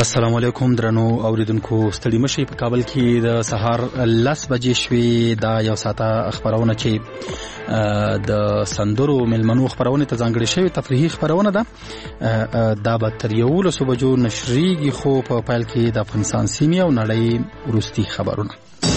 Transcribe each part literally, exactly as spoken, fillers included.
السلام علیکم درنو اوریدونکو ستړي مشي په کابل کې د سهار لس بجې شوې دا یو ساعته خبرونه چې د سندرو ملمنو خبرونه ته ځانګړې شوی تفریحي خبرونه ده دا به تر یولسو بجو نشریږي خو په پیل کې د افغانستان سیمې او نړۍ وروستي خبرونه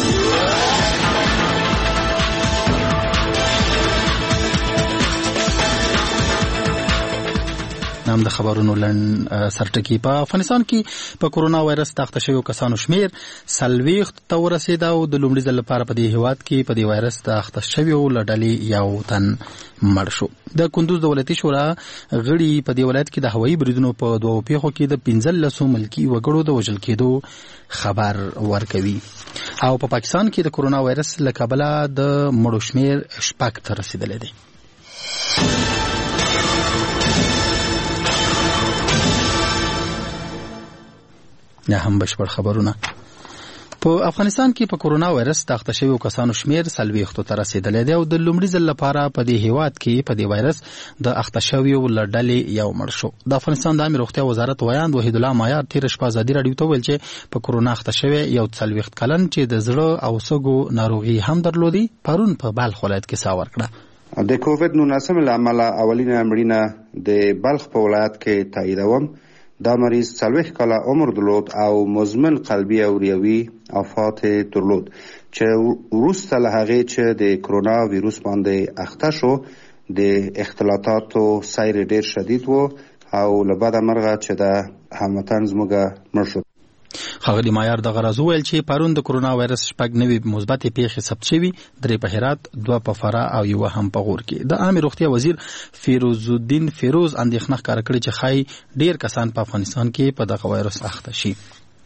نام د خبرونو لن سرټکی په افغانستان کې په کورونا وایرس تخته شوی کسانو شمیر سلويخت ته ورسید او د لومړي ځل لپاره په دې هیواد کې په دې وایرس تخته شوی لړلې یو تن مړ شو. د کندوز دولتي شورا غړي په دې ولایت کې د هوایي بریدونو په دوه پیښو کې د پنځلسو ملکی وګړو د وژل کېدو خبر ورکوي او په پا پاکستان کې د کورونا وایرس له کبله د مړو شمیر شپږ ته رسیدلی دی. یا هم بشپړ خبرونه په افغانستان کې په کورونا وایرس تخته شوی کسانو شمیر سلويختو ته رسیدلی دی او د لومړي ځل لپاره په دې هیواد کې په دې وایرس د اخته شوی لړلې یو مړ شو. د افغانستان د عامه روغتیا وزارت ویاند وحید الله مایار تیر شپه ازادي راډیو ته ویل چې په کورونا اخته شوی یو سلويخت کلن چې د زړه او سږو ناروغي هم درلودي پرون په بلخ ولایت کې سا ورکړه. د کووډ نولس له امله اولینه مړینه د بلخ په ولایت کې تاییدوم. دا مریض څلوېښت کاله عمر درلود او مزمن قلبي او ریوي آفات درلود چې وروسته له هغې چې د کرونا ویروس باندې اخته شو د اختلاطاتو سیر ډیر شدید و او له بده مرغه چې د هموطن زموږ مړ شو. ښاغلي مایار دغه راز وویل چې پرون د کورونا وایرس شپږ نوي مثبتې پیښې ثبت شوي، درې په هرات، دوه په فراه او یوه هم په غور کې. د عامه روغتیا وزیر فیروز الدین فیروز اندېښنه ښکاره کړې چې ښایي ډیر کسان په افغانستان کې په دغه وایرس اخته شي.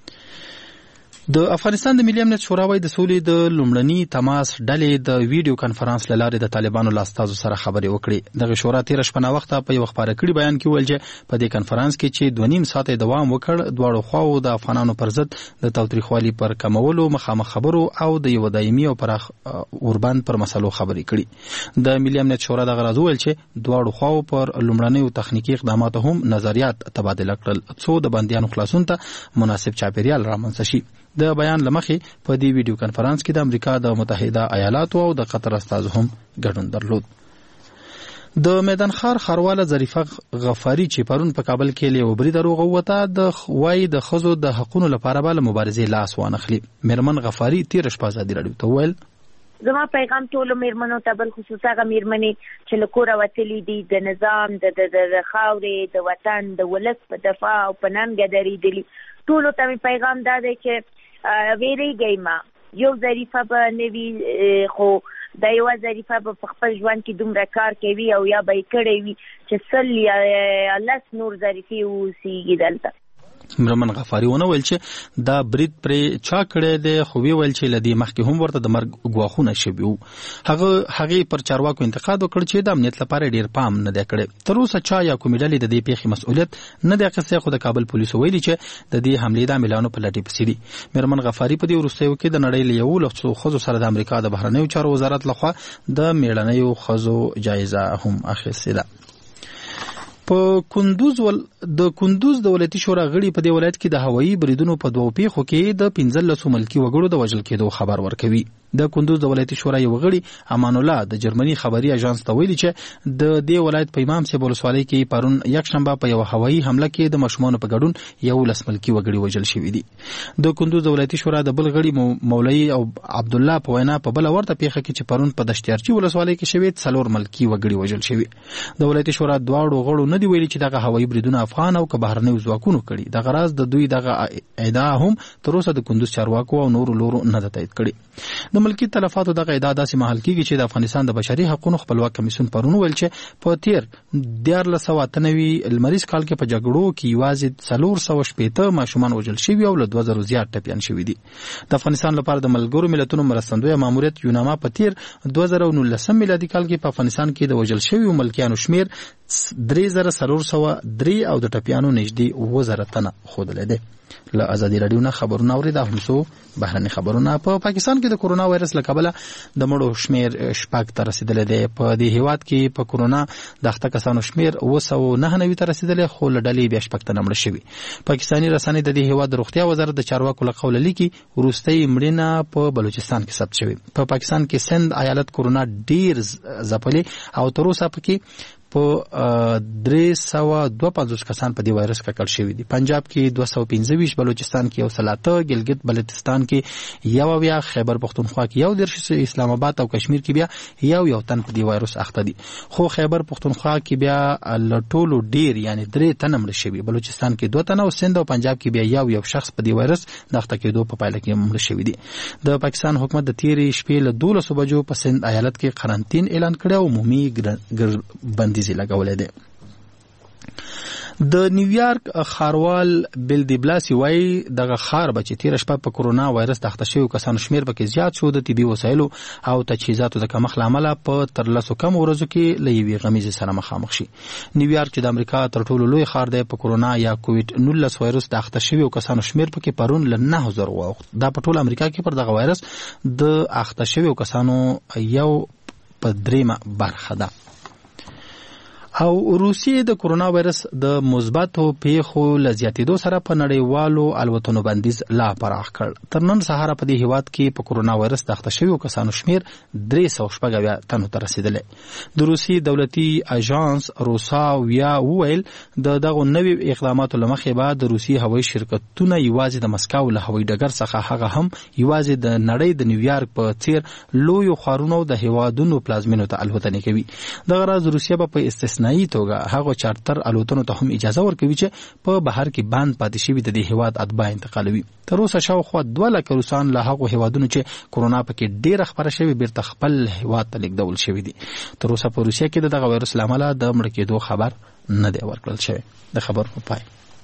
د افغانستان د ملي امنیت شورا وايي د سولې د لومړني تماس ډلې د ویډیو کانفرنس له لارې د طالبانو له استازو سره خبرې وکړې. دغه شورا تېره شپه ناوخته په یو خپاره کړي بیان کې وویل چې په دې کانفرنس کې چې دوه نیم ساعته دوام وکړ دواړو خواو د افغانانو پر ضد د تاوتریخوالي پر کمولو مخامخ خبرو او د یو دایمي او پراخ اوربند پر مسلو خبرې کړي. د ملي امنیت شورا دغه راز وویل چې دواړو خواو پر لومړنیو تخنیکي اقداماتو هم نظریات تبادله کړل څو د بندیانو خلاصون ته مناسب چاپیریال رامنځته شي. د بیان لمخې په دې ویډیو کانفرنس کې د امریکا د متحده ایالاتو او د قطر استازو هم ګډون درلود. د میدان خار خارواله ظریفه غفاری چې پرون په کابل کې له وبري دروغ وته د وای د خزو د حقوقو لپاره بل مبارزې لاس وانخلي. میرمن غفاری تیر شپه ازادي راډیو ته ویل زما پیغام ټول میرمنو ته بل خصوصا غ میرمنې چې له کوره وتلي دي د نظام د د خاورې د وطن د ولس په دفاع او په ننګ درېدلي ټولو ته پیغام دا دی چې ویریږئ ما یو ظریفه به نوي خو د یوه ظریفه به په خپل ژوند کې دومره کار کوي او یا به یې کړی وي چې سل یا لس نور ظریفې اوسېږي دلته. میرمن غفاری ونه ویل چې دا برید پرې چا کړی دی خو وی ویل چې له دې مخکې هم ورته د مرګ ګواښونه شوي وو. هغه هغې پر چارواکو انتقاد وکړ چې د امنیت لپاره ډېر پام نه دی کړی. تر اوسه چا یا کومې ډلې د دې پیښې مسؤلیت نه دی اخیستی خو د کابل پولیسو ویلي چې د دې حملې د عاملانو په لټې پسې دي. میرمن غفاری په دې وروستیو کې د نړۍ له یولسو ښځو سره د امریکا د بهرنیو چارو وزارت لخوا د میړنیو ښځو جایزه هم اخیستې ده. په کندوز ول د کندوز دولتي شورا غړي په دې ولایت کې د هوایي بریدونو په دوه پیښو کې د پنځلسو ملکی وګړو د وژل کېدو خبر ورکوي. د کندوز دولتي شورا یو غړي امان الله د جرمني خبري اژانس ته ویلي چې د دې ولایت په امام صاحب ولسوالۍ کې پرون یک شنبه په یو هوایي حمله کې د مشمونو په ګډون یو لس ملکی وګړي وژل شوي دي. د کندوز دولتي شورا د بل غړي مولوي او عبد الله په وینا په بل ورته پیښه کې چې پرون په دشتیارچی ولسوالۍ کې شوي څلور ملکی وګړي وژل شوي. دولتي شورا دواړو غړو نه دی ویلي چې دغه هوایي بریدونه افغان او که بهرنیو ځواکونو کړي. دغه راز د دوی دغه ادعا هم تر اوسه د کندوز چارواکو او نورو لورو نه ده تایید کړې. د ملکي تلفاتو دغه ادعا داسې مهال کېږي چې د افغانستان د بشري حقوقو خپلواک کمیسیون پرون ویل چې په تیر دیارلس سوه اته نوي لمریز کال کې په جګړو کې یوازې څلور سوه شپېته ماشومان وژل شوي او له دوه زرو زیات ټپیان شوي دي. د افغانستان لپاره د ملګرو ملتونو مرستندویه ماموریت یوناما په تیر دوه زره نولسم میلادي کال کې په افغانستان کې د وژل شویو ملکیانو شمیر درې زره څلور سوه درې او د ټپیانو نږدې اووه زره تنه ښودلی دی. له ازادي رادیو نه خبرونه اوریدا هم سو بهرني خبرونه. په پا پاکستان کې د کورونا وایرس له کبله د مړو شمیر شپږ ته رسیدلی دی. په دې هیواد کې په کورونا د اخته کسانو شمیر اوه سوه نهه نوي ته رسیدلی، خو له ډلې بیا شپږ تنه مړه شوي. پاکستاني رسنۍ د دې هیواد د روغتیا وزارت د چارواکو له قوله لیکي وروستۍ مړینه په بلوچستان کې ثبت شوې. په پا پاکستان کې سند ایالت کورونا ډیر ځپلی او تر اوسه پکې په درې سوه دوه پنځوس کسان په دې وایرس ککړ شوي دي. پنجاب کې دوه سوه پنځه ویشت، بلوچستان کې یو سل اته، ګلګت بلتستان کې یو اویا، خیبر پښتونخوا کې یو دېرش، اسلام آباد او کشمیر کې بیا یو یو تن په دې وایرس اخته دي. خو خیبر پښتونخوا کې بیا له ټولو ډیر یعنی درې تنه مړه شوي. بلوچستان کې دوه تنه او سند او پنجاب کې بیا یو یو شخص په دې وایرس د اخته کېدو په پایله کې مړه شوي دي. د پاکستان حکومت د تیرې شپې له دولسو بجو په سند ایالت کې قرنطین اعلان کړی او عمومي ګربندیزي لګولې ده. د نیویارک خاروال بیل دی بلاسی وایي دغه خار به چې تیره شپه په کورونا وایرس د اخته شویو کسانو شمیر پکې زیات شو د طبي وسایلو او تجهیزاتو د کمښت له امله په ترلسو کمو ورځو کې له یوې غمیزې سره مخامخ شي. نیویارک چې د امریکا تر ټولو لوی ښار دی په کورونا یا کوویډ نولس وایرس د اخته شویو کسانو شمیر پکې پرون له نهه زرو واوښت. دا په ټوله امریکا کې پر دغه وایرس د اخته شویو کسانو یو په دریمه برخه ده. او روسیې د کورونا وایرس د مثبتو پیښو له زیاتېدو سره په نړیوالو الوتنو بندیز لا پراخ کړ. تر نن سهاره په دې هیواد کې په کورونا وایرس د اخته شویو کسانو شمیر درې سوه شپږ اویا تنو ته رسیدلی. د روسیې دولتي اژانس روساویا وویل د دغو نوي اقداماتو له مخې به د روسیې هوایي شرکتونه یوازې د مسکو له هوایي ډګر څخه هغه هم یوازې د نړۍ د نیویارک په څیر لویو ښارونو د هیوادونو پلازمینو ته الوتنې کوي. دغه راز روسیه به په استثنایي توګه هغه چارتر الوتنو ته هم اجازه ورکوي چې په بهر کې بند پاتې شوي د دې هیواد اتباع انتقالوي. تر اوسه شاوخوا دوه لکه روسان له هغو هیوادونو چې کورونا پکې ډیره خپره شوې بیرته خپل هیواد ته لیږدول شوي دي. تر اوسه په روسیه کې د دغه وایرس له امله د مړه کېدو خبر نه دی ورکړل شوی. د خبر په پای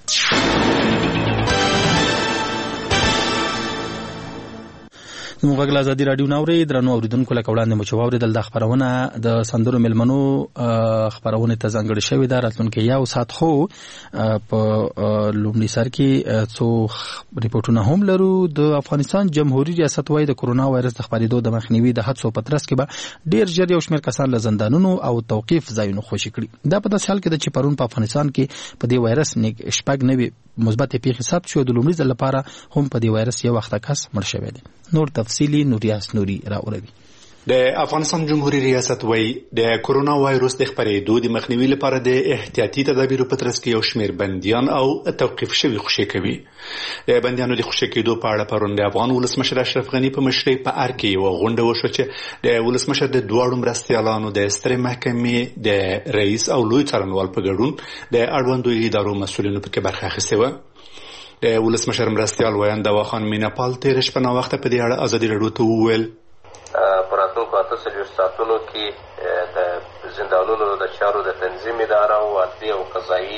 زموږ غږ له ازادي راډیو نه اورئ. درنو اورېدونکو لکه وړاندې مو چې واورېدل دا خپرونه د سندرو مېلمنو خپرونې ته ځانګړې شوې ده. راتلونکي یو ساعت خو په لومړي سر کې څو ریپورټونه هم لرو. د افغانستان جمهوریت ریاست وایي د کورونا وایرس د خپرېدو د مخنیوي د هڅو په ترڅ کې به ډېر ژر یو شمېر کسان له زندانونو او توقیف ځایونو خوشي کړي. دا په داسې حال کې ده چې پرون په افغانستان کې په دې وایرس شپږ نوي مثبتې پیښې ثبت شوې. د لومړي ځل لپاره هم په دې وایرس یو اخته کس مړ شوی دی. نور تفصیلی نوریاس نوري راوړي. د افغانستان جمهوریت ریاست وایي د کورونا وایرس د خپرېدو د مخنیوي لپاره د احتیاطي تدابیرو په ترڅ کې یو شمېر بندیان او توقیف شوي خوشي کوي. د بندیانو د خوشي کېدو په اړه پرون د افغان ولسمشر اشرف غني په مشرۍ په ار کې یوه غونډه وشوه چې د ولسمشر د دواړو مرستیالانو د سترې محکمې د رئیس او لوی څارنوال په ګډون د اړوندو ادارو مسؤلینو پکې برخه اخیستې وه. د ولسمشر مرستیال ویان دواخان میناپال تېره شپه ناوخته په دې اړه ازادي راډیو ته وویل په راتلونکو اته څلوېښت ساعتونو کې د زندانونو د چارو د تنظیم اداره او عدلي او قضایي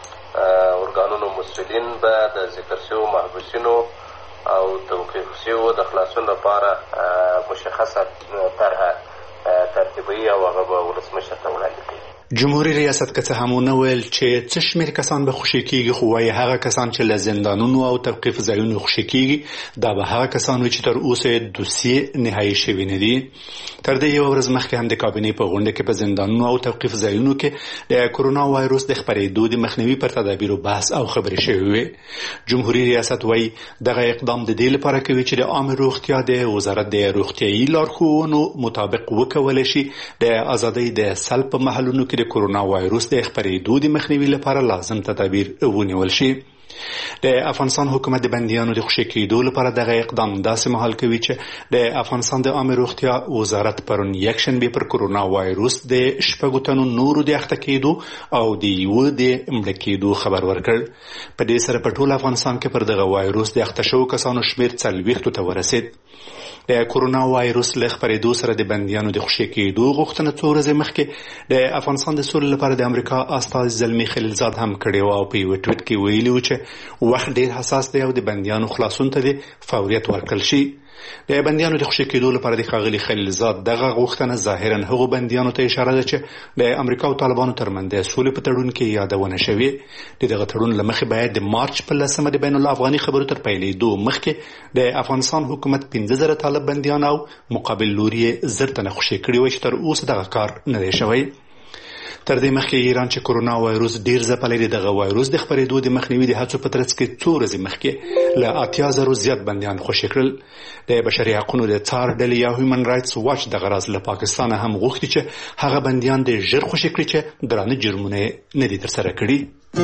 ارګانونو مسؤلین به د ذکر شویو محبوسینو او توقیف شویو د خلاصون لپاره مشخصه طرحه ترتیبوي او هغه به ولسمشر ته وړاندې کوي. جمهوریت ریاست که څه هم ونه ویل چې څه شمېر کسان به خوشي کېږي، خو وایي هغه کسان چې له زندانونو او توقیف ځایونو خوشي کېږي دا به هغه کسان وي چې تر اوسه یې دوسیې نهایي شوي نه دي. تر دې یوه ورځ مخکې هم د کابینې په غونډه کې په زندانونو او توقیف ځایونو کې د کورونا وایرس د خپرېدو د مخنیوي پر تدابیرو بحث او خبرې شوې وې. جمهوریت ریاست وایي دغه اقدام د دې لپاره کوي چې د عامه روغتیا د وزارت د روغتیایي لارښوونو مطابق وکولی شي د ازادۍ د سلب په محلونو کې د کورونا وایرس د خپرېدو د مخنیوي لپاره لازم تدابیر ونیول شي. د افغانستان حکومت د بندیانو د خوشي کېدو لپاره دغه اقدام داسې مهال کوي چې د افغانستان د عامه روغتیا وزارت پرون یکشنبه پر کورونا وایرس د شپږو تنو نورو د اخته کېدو او د یوه د مړه کېدو خبر ورکړ. په دې سره په ټول افغانستان کې پر دغه وایرس د اخته شوو کسانو شمیر څلوېښتو ته ورسید. د کورونا وایرس له خپرېدو سره د بندیانو د خوشي کېدو غوښتنه څو ورځې مخکې د افغانستان د سولې لپاره د امریکا استازي زلمي خلیلزاد هم کړې وه او په یوه ټویټ کې ویلي و چې چې وخت ډیر حساس دی او د بندیانو خلاصون ته د فوریت ورکړل شي. د بندیانو د خوشی کېدو لپاره د ښاغلي خلیلزاد دغه غوښتنه ظاهرا هغو بندیانو ته اشاره ده چې د امریکا او طالبانو ترمنځ د سولې په تړون کې یادونه شوې. د دغه تړون له مخې باید د مارچ په لسمه د بین الافغاني خبرو تر پیلېدو مخکې د افغانستان حکومت پنځه زره طالب بندیان او مقابل لوري یې زر تنه خوشي کړي وای چې تر اوسه دغه کار نه دی شوی. تر دې مخکې ایران چې کورونا وایروس ډیر ځپلی دی، دغه وایروس د خپرېدو د مخنیوي د هڅو په ترڅ کې څو ورځې مخکې له اتیا زرو زیات بندیان خوشي کړل. د بشري حقونو د څار ډلې یا هیومن رایټس واچ دغه راز له پاکستانه هم غوښتي چې هغه بندیان د ژر خوشي کړي چې درانه جرمونه نه دي ترسره کړي.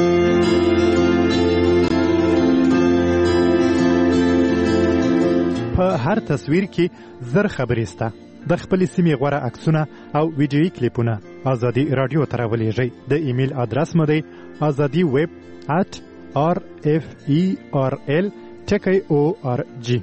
په هر تصویر کې زر خبرې سته. د خپل سیمې غوره عکسونه او ویډیویي کلیپونه ازادي رادیو ته راولېږئ. د ایمیل ادرس مو دی ازادي ویب at r f e r l ټکی او ار جی.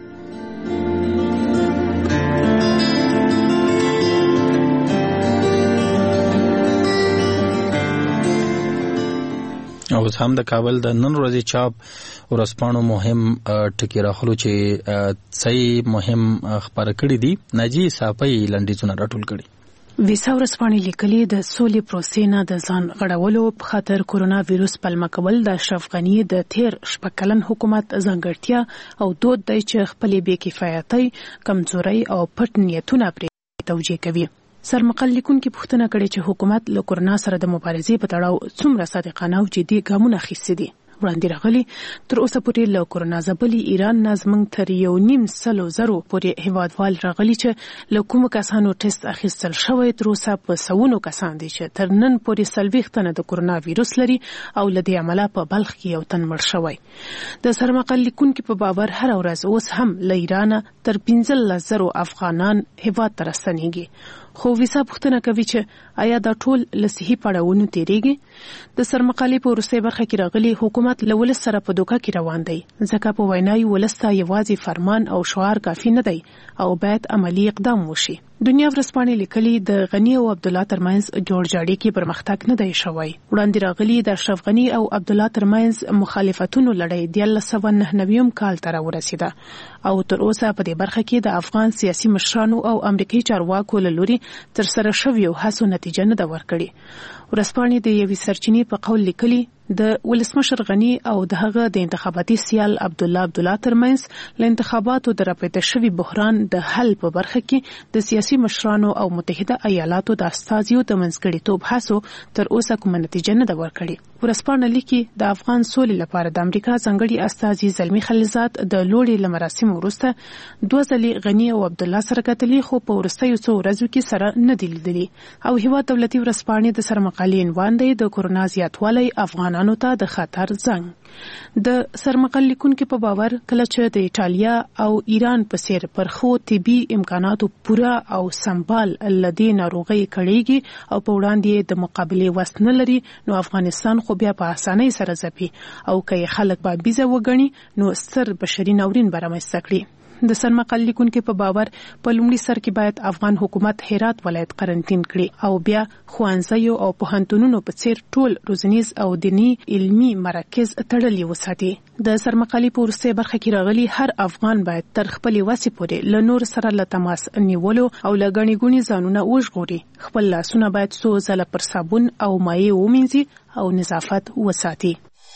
او هم د کابل د نن ورځې چاپ ورځپاڼو مهم ټکی راخلو چې صحیح مهم خبره کړې دي. ناجی صافی لنډیزونه راټول کړي. ویسا ورځپاڼې لیکلي د سولې پروسې نه د ځان غړولو په خاطر کورونا وایروس پلمه کول د اشرف غنی د تیر شپږ کلن حکومت ځانګړتیا او دود دی چې خپلې بې کفایتۍ، کمزورۍ او پټ نیتونه پرې توجیه کوي. سرمقال لیکونکي پوښتنه کړې چې حکومت له کورونا سره د مبارزې په تړاو څومره صادقانه او جدي ګامونه اخیستي دي. وړاندې راغلي تر اوسه پورې له کورونا ځپلي ایران نه زموږ تر یو نیم سلو زرو پورې هیوادوال راغلي چې له کومو کسانو ټیسټ اخیستل شوی تر اوسه په سوونو کسان دي چې تر نن پورې څلوېښت تنه د کورونا وایروس لري او له دې امله په بلخ کې یو تن مړ شوی. د سرمقال لیکونکي په باور هره ورځ اوس هم له ایرانه تر پنځلس زرو افغانان هیواد ته راستنېږي. خو ویسا پوښتنه کوي چې آیا دا ټول له صحي پړاوونو تیریږي؟ د سرمقالې په وروستۍ برخه کې راغلي حکومت له ولس سره په دوکه کې روان دی، ځکه په وینای ولس ته یوازې فرمان او شعار کافي نه دی او باید عملی اقدام وشي. دنیا ورځپاڼې لیکلي د غنی او عبدالله ترمنځ جوړجاړي کې پرمختګ نه دی شوی. وړاندې راغلي د اشرف غنی او عبدالله ترمنځ مخالفتونو لړۍ د یلس سوه نهه نوي کال ته راورسېده او تر اوسه په دې برخه کې د افغان سیاسي مشرانو او امریکایي چارواکو له لوري ترسره شویو هڅو نتیجه نه ده ورکړې. ورځپاڼې د یوې سرچینې په قول لیکلي د ولسمشر غنی او د هغه د انتخاباتي سیال عبدالله عبدالله ترمنځ له انتخاباتو د راپیدا شوي بحران د حل په برخه کې د سیاسي مشرانو او متحده ایالاتو د استازیو د منځګړیتوب هڅو تر اوسه کومه نتیجه نه ده ورکړې. ورځپاڼه لیکي د افغان سولې لپاره د امریکا ځانګړي استازي زلمی خلیلزاد د لوړې له مراسمو وروسته دوه ځلې غنی او عبدالله سره کتلي، خو په وروستیو څو ورځو کې سره نه دي لیدلي. او هیواد دولتي ورځپاڼې د سرمقالې عنوان دی د کورونا زیاتوالی افغانانو ته د خطر زنګ. د سرمقال لیکونکي په باور کله چې د ایټالیا او ایران په څیر پر خو طبي امکاناتو پوره او سمبال لدی ناروغي کړيږي او په وړاندې د مقابله وس نه لري، نو افغانستان خو بیا په اسانۍ سره ځپي او که خلک به بيزه وګڼي نو ستر بشري ناورین برامسته کړي. د سرمقال لیکونکي په باور په لومړي سر کې باید افغان حکومت هرات ولایت قرنټین کړي او بیا ښوونځیو او پوهنتونونو په څیر ټول روزنیز او دینی علمي مراکز تړلي وساتي. د سرمقالې په وروستۍ برخه کې راغلي هر افغان باید تر خپلې وسې پورې له نور سره له تماس نیولو او له ګڼې ګوڼې ځانونه وژغوري. خپل لاسونه باید څو ځله پر صابون او مایع ومینځي او نظافت وساتي.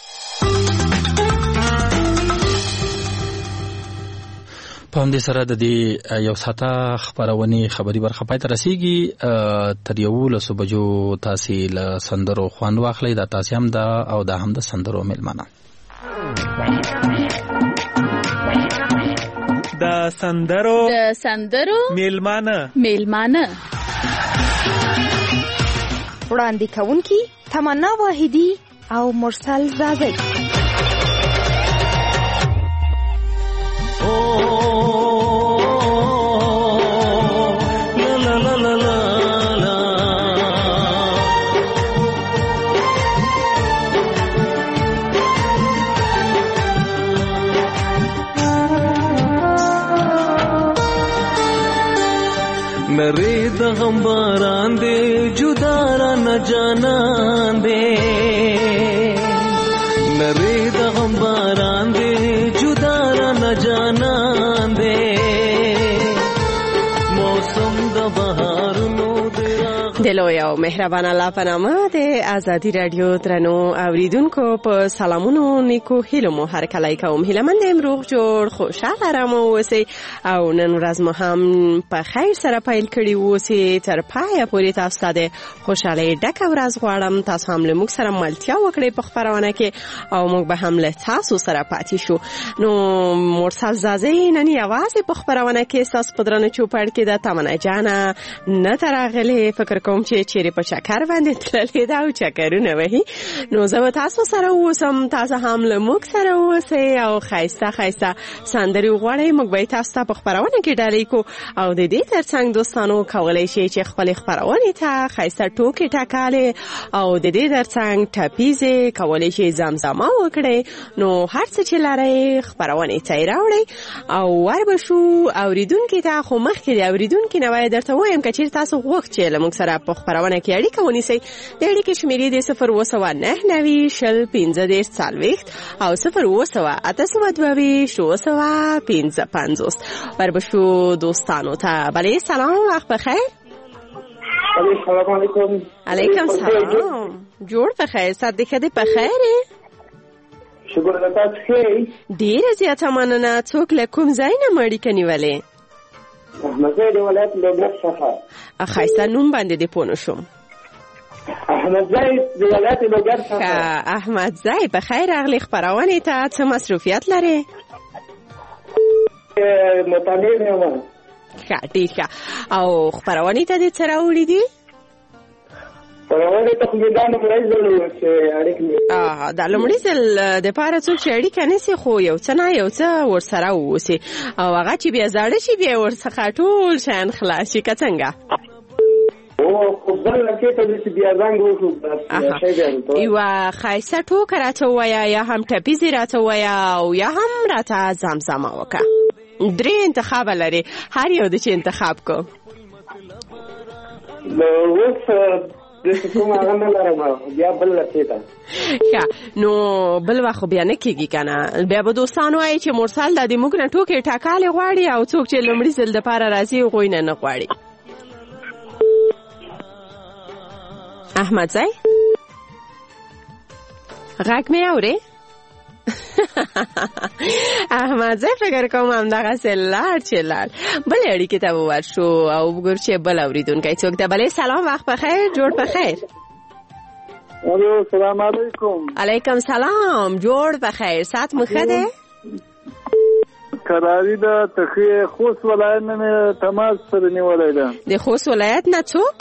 په همدې سره د دې یو ساعته خبرونې خبري برخه پای ته رسیږي. تر یولسو بجو تاسې له سندرو خوند واخلئ. دا تاسې هم ده او دا هم د سندرو میلمانه. د سندرو د سندرو میلمانه میلمانه وړاندې کوونکي تمنا واحدي او مرسل زازي. نری د غم باران دې جدا را نه جانان دې لری د غم باران دې جدا را نه جانان دې موسم د بهارونو دلوی او مهربان الله په نامه د آزادی رادیو درنو اوریدونکو په سلامونو نیکو هیلو مو هر کله کوم هیلمن دې روغ جوړ خوشاله رمو اوسئ او نن ورځ مو هم په خیر سره پیل کړی اوسئ تر پایه پورې تاسو ته خوشاله ډکه ورځ غواړم. تاسو هم له موږ سره ملتیا وکړئ په خبرونه کې او موږ به هم له تاسو سره پاتې شو. نو مرسل زازی نن یوازې په خبرونه کې تاسو په درنه چوپړ کې د تمنا جانا نه ترغلې فکر کوم چې چیرې په چکر باندې تللې دا او چکرونه وهي. نو زه تاسو سره اوسم، تاسو هم له موږ سره اوسئ او خایسته خایسته سندري غواړئ. موږ به تاسو ته په خبرونه کې ډالۍ کو او د دې ترڅنګ دوستانو کولای شي چې خپل خبرونه ته خایسته ټوکې ټکاله او د دې ترڅنګ ټاپیزه کولای شي زمزمه وکړي. نو هر څه چې لاري خبرونه ته راوړئ او وربشو اوریدونکو ته خو مخکې د اوریدونکو نه وای درته وایم چې تاسو وخت چې له موږ سره په خبرونه کې اړیکه ونیسئ. د اړیکې شمیرې د صفر اوه سوه نهه نوي شل پنځه دېرش څلوېښت او صفر اوه سوه اته سوه دوه ویشت اوه سوه پنځه پنځوس. وربشو دوستانو ته بله سلام، وخت بخیر. السلام علیکم. علیکم سلام، جوړ بخیر، صدقه دې بخیره. شکر ده، تاسو ښه؟ ډیره زیاته مننه. څوک له کوم ځای نه اړیکه نیولې؟ احمد زای د ولایت لوګر څخه. خایسته نوم باندې دې پوه نه شوم. احمد زای د ولایت لوګر څخه. احمد زای بخیر راغلی. خبرونه ته څه مصروفیت لري؟ مطالعه یم. ښه، ډېر ښه. او خبرونه ته دې څه راوړي دي؟ خبرونه ته خو دا لومړی ځل و چې اړیکې اه دا لومړی ځل دپاره څوک چې اړیکه نیسي خو یو څه نه یو څه ورسره واوسي او هغه چې بیا زاړه شي بیا ورڅخه ټول شیان خلاص شي. که څنګه؟ یوه ښایسته ټوکه راته ووایه یا هم ټپیزې راته ووایه او یا هم راته زمزمه وکړه. درې انتخابه لري، هر یو د چې انتخاب کو. نو بل وخت بیا نه کېږي که نه، بیا به دوستان وایي چې مرسل دا د موږ نه ټوکې ټکالې غواړي او څوک چې لومړي ځل دپاره راځي هغوی نه نه غواړي. احمد زی غږ مې اورې؟ احمد زی فکر کوم همدغسې لاړ چې لاړ. بلې اړیکې ته به ورشو او وګورو چې بل اورېدونکی څوک ده. بلې سلام، وخت بخیر، جوړ بخیر. الو سلام علیکم. علیکم سلام، جوړ بخیر. ساعت مو ښه دی؟ کراري ده، تخې خوست ولایت نه مې تماس سره نیولی ده. د خوست ولایت نه څوک؟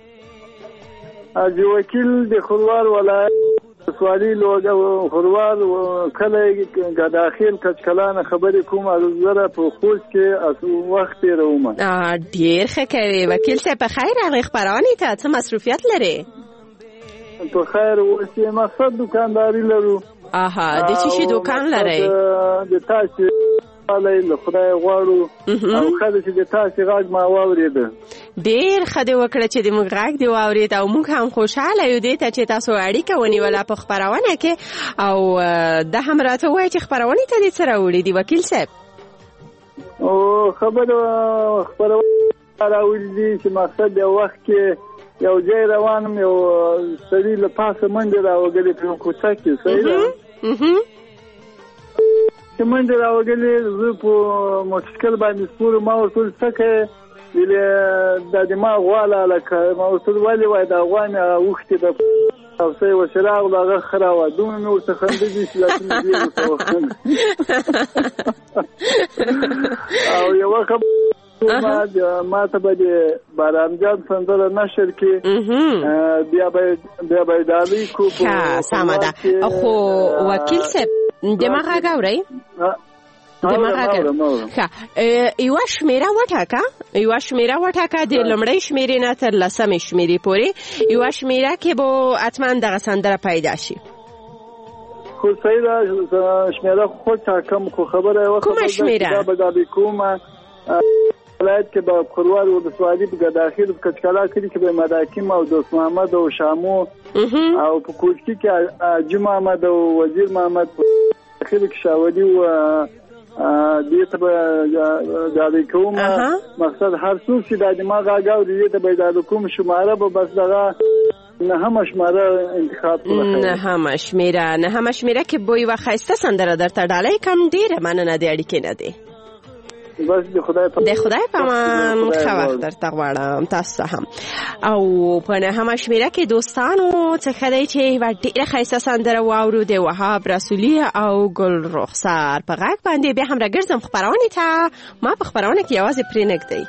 حاجي وکیل د خروار ولایت سوالی لوګه خروار کله داخل کچکلانه خبرې کوم از زره په خوست کې از وخت روم. ډیر ښه کوي وکیل صاحب. په خیر راغلی. خبرونه ته څه مصروفیت لري؟ په خیر اوسې، مقصد دکانداري لرو. آها، د څه شي دکان لرئ؟ د تاسو له خدای غواړو او خدای چې د تاسو غږ ما واورېده. ډېر ښه دې وکړه چې د موږ غږ دې واورېد او موږ هم خوشحاله یو دې ته چې تاسو اړیکه ونیوله په خپرونه کې. او دا هم راته ووایه چې خپرونې ته دې څه راوړي دي وکیل صاحب؟ او خبره خپرونه راوړي دي چې مقصد یو وخت کې یو ځای روانم، یو سړي له پاسه منډې راوګلې په یو کوڅه کې. صحیح ده؟ چې منډې راوګلې، زه په موټرسایکل باندې سپور، ما ورته وویل څه کوې؟ ویلې دا د ما غوا لالکه. ما ورته وویل ولې وایي دا غوا مې اوښتې ده او څه یې ورسې راغلو، هغه ښه راوه. دومره مې ورته خندلي چې لاسونه دې ورته وخندل. او یوه خبره ما ته به د بارام جان سندره نشر کې بیا به بیا به ډالۍ کو. ښه، سمه ده. خو وکیل صاحب دمه غږ اورئ؟ دمه غږ ښه. یوه شمېره وټاکه، یوه شمېره وټاکه د لومړۍ شمېرې نه تر لسمې شمېرې پورې. یوه شمېره کې به حتما دغه سندره پیدا شي. خو صحیح ده، شمېره خو ټاکم، خو خبره یې وکړه کومه شمېره؟ دا به ډالۍ کومه ولایت کې به خروار ولسوالي په ګداخیل په کچکلا کلي کې به مداکیم او دوست محمد او شامو او په کوټکی کې حاجي محمد او وزیر محمد په داخل کې شاولي او دې ته به جاری کوم. مقصد هر څوک چې د دماغ غاګاو دې ته به د کوم شماره به بس دغه نه هم شماره انتخاب کړو. نه هم شمیره نه هم شمیره کې بوی و خسته سندره درته ډالۍ کم ډیره مننه دې اړیکې نه دی. بس د خدای په د خدای په امان ښه وخت درته غواړم تاسو هم. او په نه هم شمیره کې دوستانو څخه دی چې و ډیره خسته سندره واورو د وهاب رسولي او ګل رخسار په غږ باندې به هم راګرځم خبرونه ته ما په خبرونه کې یوازې پرې نګدی.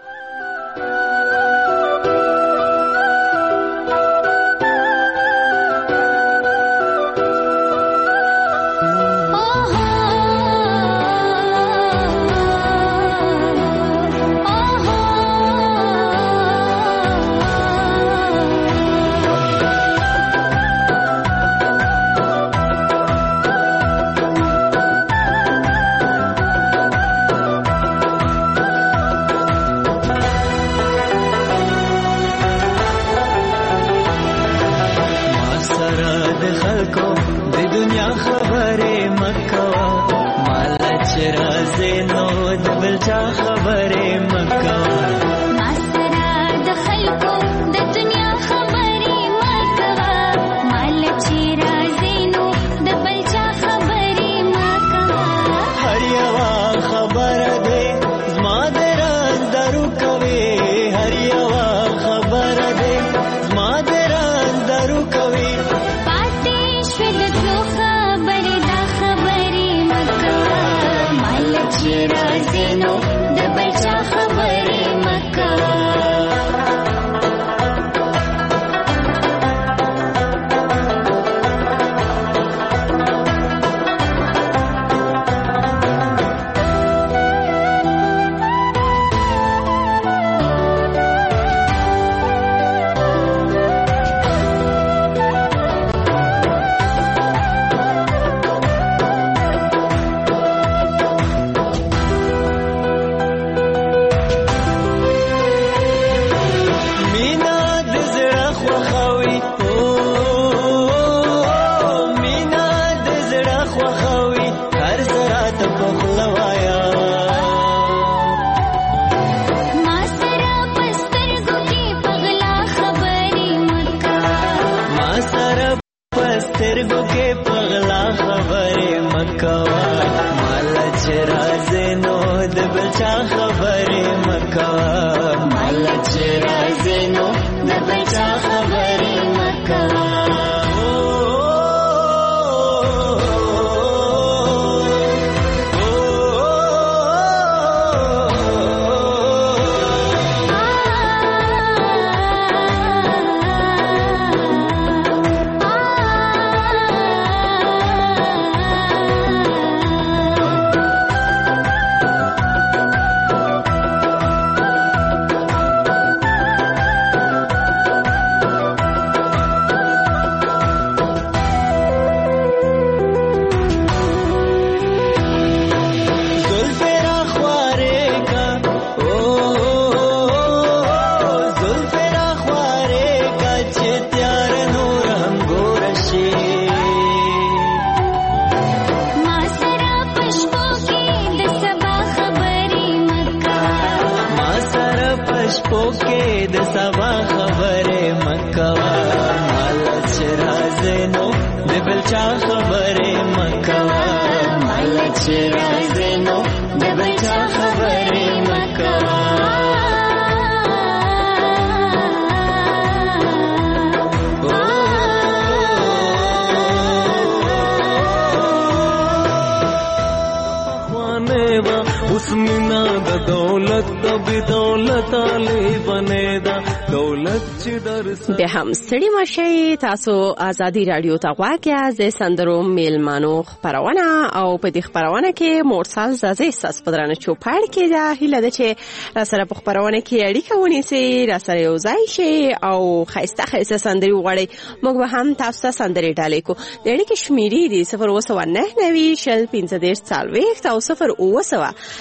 به هم ستړي مشي تاسو آزادي رادیو ته غواړئ د سندرو میلمانو خبرونه او په دې خبرونه کې مرسل زازي ساس پدرانه چوپړ کې دا هیله ده چې را سره په خبرونه کې اړیکه ونیسي را سره یو ځای شي او خایسته خایسته سندري وغواړي. موږ به هم تاسو ته سندري ډالې کو. د اړیکې شمیرې دي صفر اوه سوه نهه نوي شل پنځه دېرش څلوېښت او صفر اوه سوه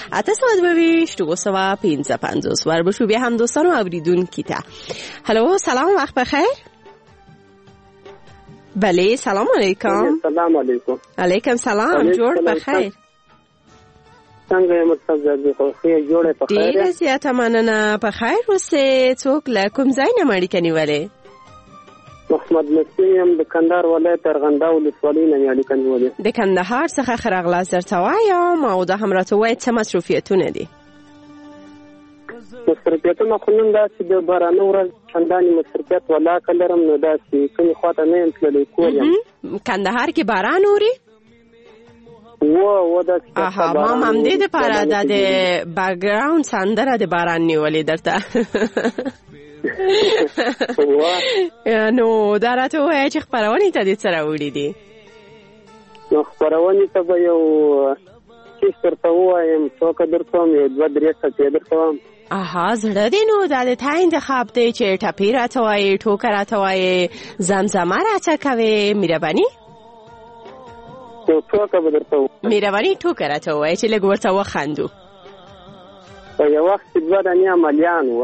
اته سوه دوه ویشت اوه سوه پنځه پنځوس. وربشو بیا هم دوستانو اوریدونکو ته هلو سلام وخت بخیر. بله سلام علیکم. سلام علیکم. علیکم سلام جوړ بخیر. څنګه یم تاسو خو ښه جوړه په خیر. ډیر زیاته مننه په خیر اوسه. څوک له کوم ځای نه مړی کنيولې؟ محمد مسیم د کندهار ولایت ارغنداو ولسوالۍ نه مړی کنيولې. د کندهار څخه خرغلا زرتوایم او د همراته وای څه مصرفیتونه دي؟ مصرفیتونه خو نن داسې د بارانه ورځ چندانې مصرفیت ولا کلرم نو داسې کومې خواته نه یم تللی کور یم. کندهار کې باران اوري؟ و و داسې اها ما هم دې دپاره دا د بیکګراوند سندره د باران نیولې درته. نو دا راته ووایه چې خپرونې ته دې څه راوړي دي؟ نو خپرونې ته به یو کیس درته ووایم، څوکه درته وم، یو دوه درې ټپې درته وم. اها زړه دی نو دا د تا انتخاب دی چې ټپې راته وایې، ټوکه راته وایې، زمزمه راته کوې. مهرباني یو ټوکه به درته ووایم. مهرباني ټوکه راته ووایې چې لږ ورته وخندو. په یو وخت کې دوه دانې عملیان وه.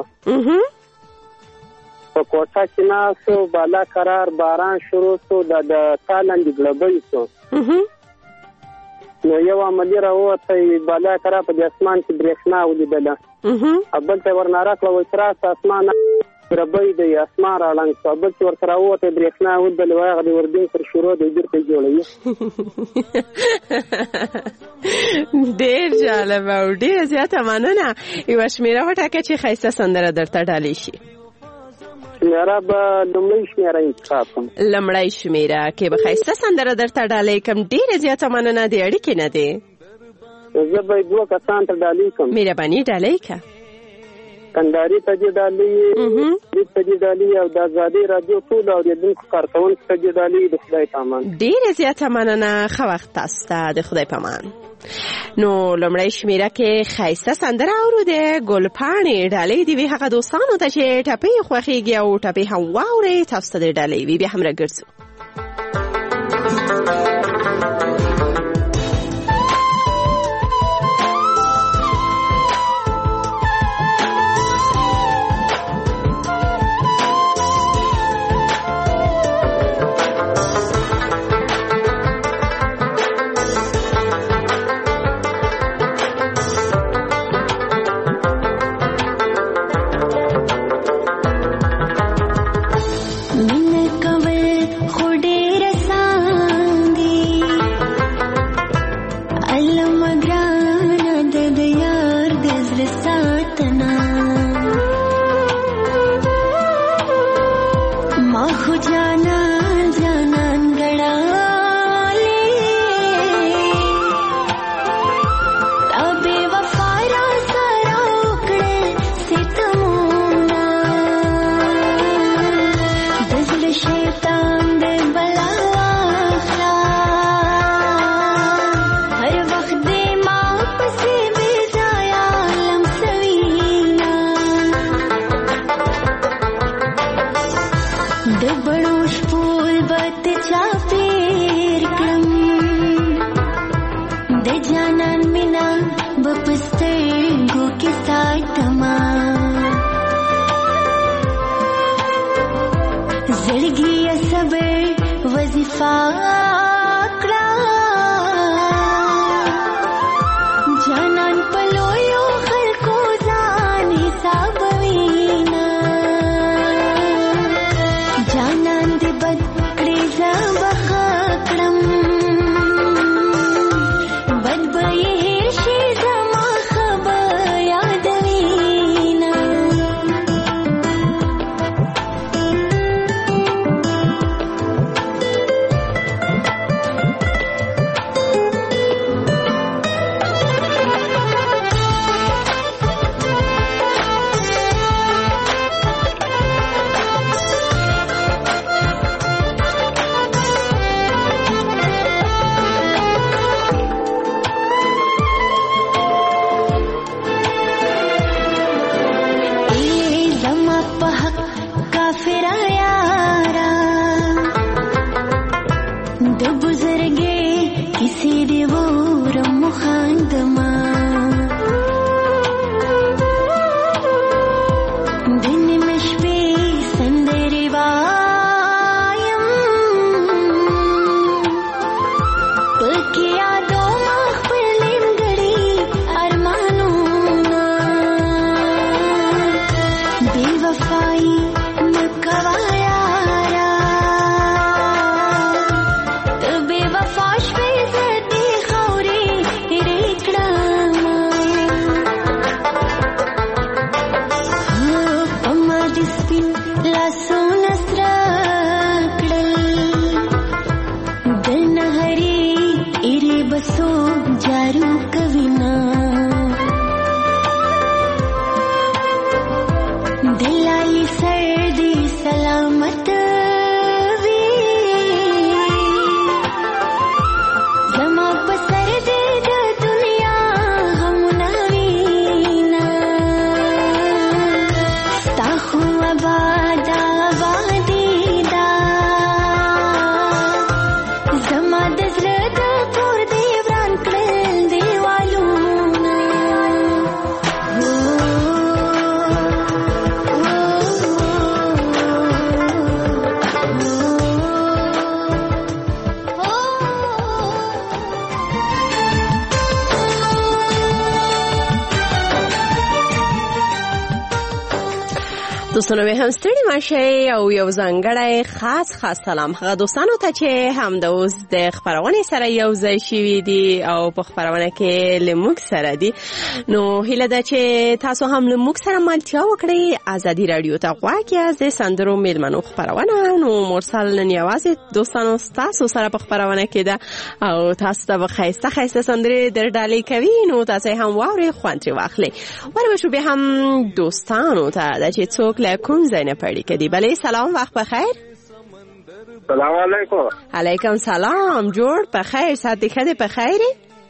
په کوټه کې ناست و، بالا قرار باران شروع شو، دا د تا لاندې ګړبۍ شو. نو یو عملي راووتی، بالا قرار په دې اسمان کې برېښنا ولیدله. بل ته یې ورناره کړه، وایي چې راسه اسمان ګړبۍ دی، اسمان راړنګ شو. بل چې ورته راووتی برېښنا ولیدله، وایي هغه د اردن سره شروع دی، بېرته یې جوړوي. ډېر جالبه او ډېره زیاته مننه. یوه شمېره وټاکه چې ښایسته سندره درته ډالۍ شي. شمېره به لومړۍ شمېره انتخاب کړم. لومړۍ شمېره کې به ښایسته سندره درته ډالۍ کړم. ډېره زیاته مننه. د اړیکې نه دی؟ زه به دوه کسان ته ډالۍ کړم. مهرباني ډالۍ کړه. کندهاري ته دې ډالۍ، برید ته دې ډالۍ او د ازادۍ راډیو ټولو اورېدونکو کارکوونکو ته دې ډالۍ. د خدای په امان. ډېره زیاته مننه. ښه وخت تاسو ته. د خدای په امان. نو لومړی شمیره کې ښایسته سندره اورو د ګلپاڼې ډالۍ دي وي هغه دوستانو ته چې ټپې خوښېږي او ټپې هم واورئ. تاسو ته د ډالۍ وي بیا هم راګرځو. دوستانو به هم ستړي ماشي او یو ځانګړی خاص خاص سلام هغه دوستانو ته چې هم د اوس د خبرونه سره یو ځای شوي دي او په خبرونه کې لموږ سره دي. نو هیله ده چې تاسو هم لموږ سره ملتیا وکړئ. ازادي رادیو ته غواړئ از د سندرو میلمنو خبرونه. نو مرسل نن یوازې دوستانو تاسو سره په خبرونه کې ده او تاسو ته به خیسته خیسته سندرې در ډالۍ کوي. نو تاسو هم واورئ خوند ترې واخلئ. وربشو به هم دوستانو ته ده چې څوک کوم ځای نه پړی کدی. بله سلام، وخت بخیر. سلام علیکم. علیکم سلام، جوړ په خیر، ساعت خدای په خیری.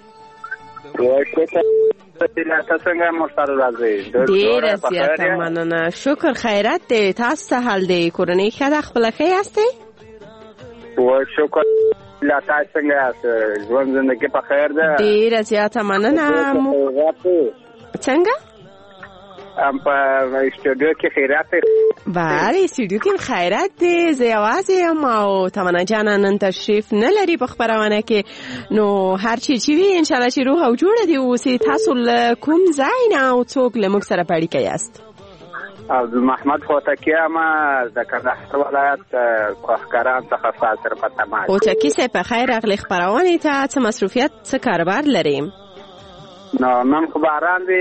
ډیره زیاته مننه، شکر خیرت دی. تاسو ته حال دی؟ کورنۍ ښه ده؟ خپله ښه یاستئ؟ و شکر لا تاسو څنګه یاست؟ ژوند زندګي په خیر ده؟ ډیره زیاته مننه. څنګه؟ ام په استودیو کې خیرات دی؟ بله استودیو کې خیرات دی. زه یوازې یم او تمنا جانه نن تشریف نه لري په خبرونه کې. نو هر چی چې وي انشاءالله چې روح او جوړه دی اوسې. تاسو له کوم ځای نه او څوک له موږ سره په اړیکه یاست؟ عبدالمحمد هوتکی یم د کندهار ولایت کوهکاران څخه ستاسو سره په تماس. هوتکی صاحب په خیر راغلئ خبرونې ته. څه مصروفیت څه کاروبار لرئ؟ نو نن خو باران دی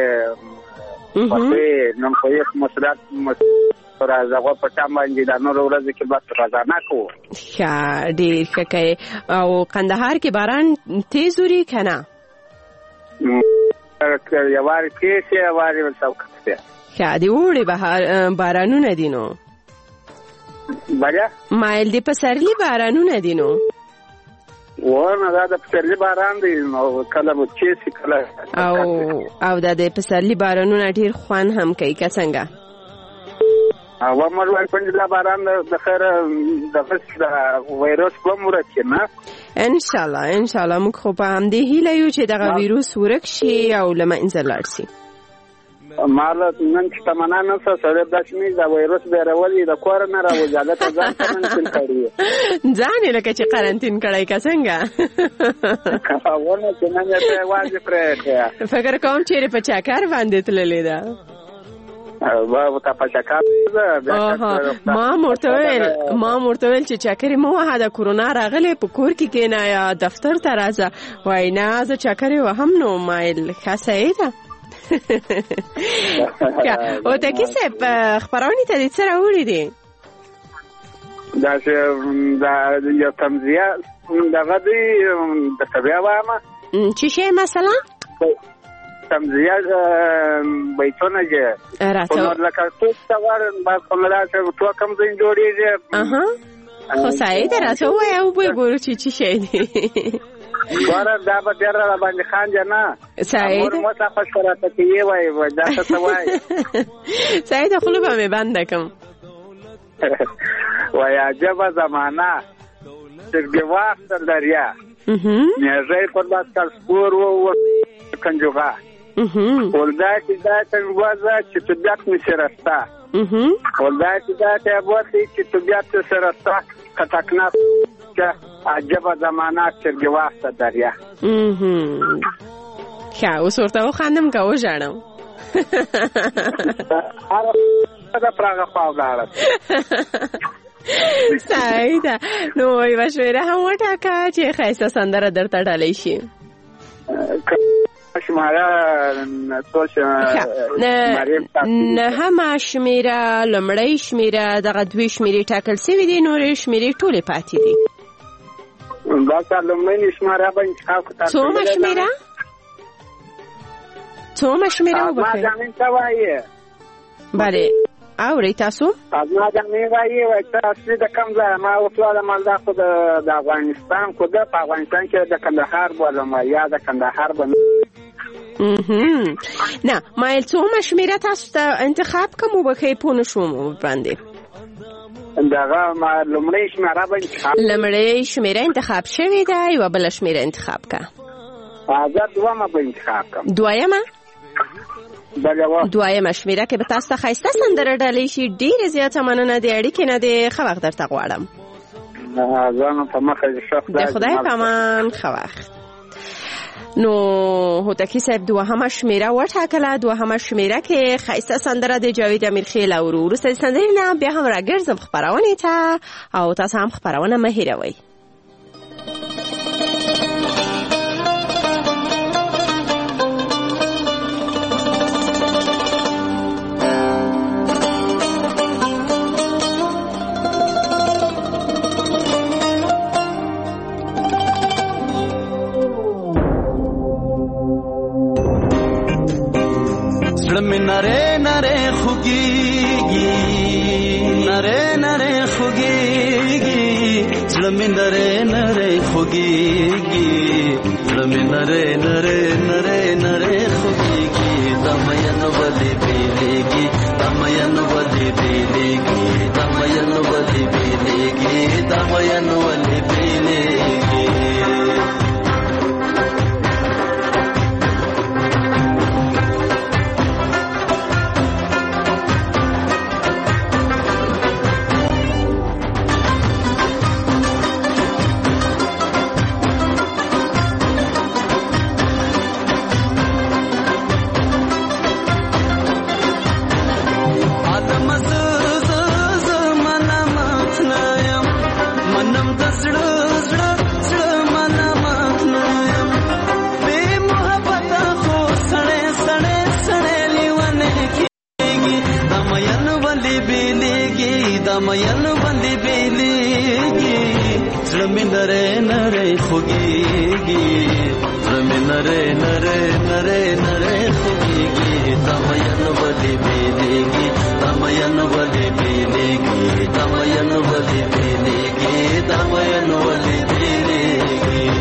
پخې نن خو یې مسلات راځغه په ټام باندې د نور ورځې کې بس روزانه کوو. ښه ډېر ښه کوي. او کندهار کې باران تیز وري که نه؟ یو وارې تیز دی یو وارې سوکت دی. ښه د اوړي بارانونه دي نو؟ بله مایل د پسرلي بارانونه دي نو؟ ورنه دا د پسرلي باران دی نو کله به چیسي کله او او دا د پسرلي بارانونه ډېر خوند هم کوي که څنګه؟ او عمر وایي پنځله باران د خیره د بس د ویروس به ورک شي نه؟ انشاءالله انشاءالله موږ خو په همدې هیله یو چې دغه ویروس ورک شي او له منځه لاړ شي. ماله نن چې تمنا نه څه سره داسې نه د ویروس بیرول د کور نه راوځي هلته ځان قرنطین کړی ځان یې لکه چې قرنطین کړی که څنګه؟ ونه چې نن یې ته یوازې پرېښې. فکر کوم چیرې په چکر باندې تللې ده؟ په چکر ما ورته ویل ما ورته ویل چې چکرې مه وهه د کورونا راغلی په کور کې کښېنه یا دفتر ته راځه. وایي نه زه چکرې وهم. نو مایل ښه صحیح ده. هوتکی صاحب خبرونې ته دې څه راوړي دي؟ داسې یو تمزیه دغه دی درته بیا وایمه. چې شی مثلا؟ تمزیه بیتونه چې لکه څوک ته غواړم خو نه داسې تو کوم ځای جوړېږي. خو صحیح ده راته ووایه وبه ګورو چې څه شی دی. ګوره دا به ډېر را باندې خانجه نه صحیح ده. مور مته خوش راته کې یې وایي دا څه ته وایي. صحیح ده خوله به مې بنده کړم. وایي عجبه زمانه چې واخته دریا نیژۍ پر باسکل سپور و کنجوغه ولدا چې دا ته وځه چې طبیعت مې سره ستا ولدا چې دا ته وځي چې طبیعت سره ستا خطرناک عجبه زمانه چې واخته دریا. ښه اوس ورته وخاندم که وژاړم؟ هغه پراغه خوا ولاړه. صحیح ده. نو یوه شمېره هم وټاکه چې ښایسته سندره درته ډالۍ شي. شماره نهمه شمېره لومړۍ شمېره دغه دوې شمېرې ټاکل سوي دي. نورې شمېرې ټولې پاتې دي. دا لومړۍ شمېره به انتخاب کړه. څومه شمېره؟ څومه شمېره وبخښئ؟ ما جامین ته وایي. بله اورئ تاسو؟ ما جامین وایي وایي ته اصلي د کوم ځای؟ ما وسواله مالدا خو د افغانستان خو ده په افغانستان کې د کندهار بولم یا د کندهار به نه مایل څومه شمېره تاسو ته انتخاب کوم وبخښئ پوه نه شوم باندې. دغه ما لومړۍ شمېره به انتخاب لومړۍ شمېره انتخاب شوې ده. یوه بله شمېره انتخاب کړه. زه دویمه به انتخاب کړم. دویمه؟ بله دویمه شمېره کې به تاسو ته ښایسته سندره ډالۍ شي. ډېرې زیاته مننه د اړیکې نه دی. ښه وخت درته غواړم. زه نو په مخه د خدای په امان. ښه وخت. نو هوتکی صاحب دوهمه شمیره وټاکله. دوهمه شمیره کې ښایسته سندره د جاوید امیرخیل اورو. وروسته د سندرې نه بیا هم راګرځم خپرونې ته او تاسو هم خپرونه مه هېروئ. نره نره خوگیگی نره نره خوگیگی زلمی نره نره خوگیگی زلمی نره نره نره نره خوگیگی دمین ولی بیلیگی دمین ولی بیلیگی دمین ولی بیلیگی دمین ولی بیلیگی دمین ولی بیلیگی زلمی نره نره خوگیگی زلمی نره نره نره نره خوگیگی دمین ولی بیلیگی دمین ولی بیلیگی دمین ولی بیلیگی دمین ولی بیلیگی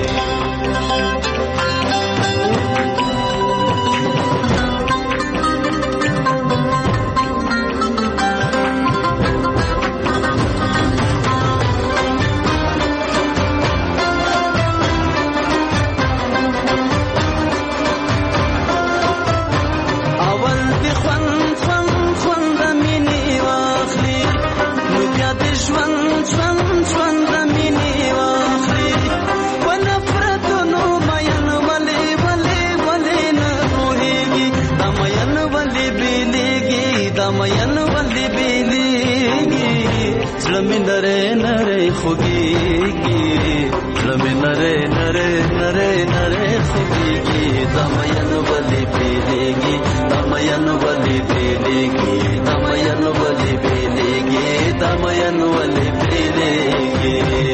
دمین ولی بیلیگی زلمی نره نره خوگیگی زلمی نره نره نره نره خوگیگی دمین ولی بیلیگی دمین ولی بیلیگی دمین ولی بیلیگی دمین ولی بیلیگی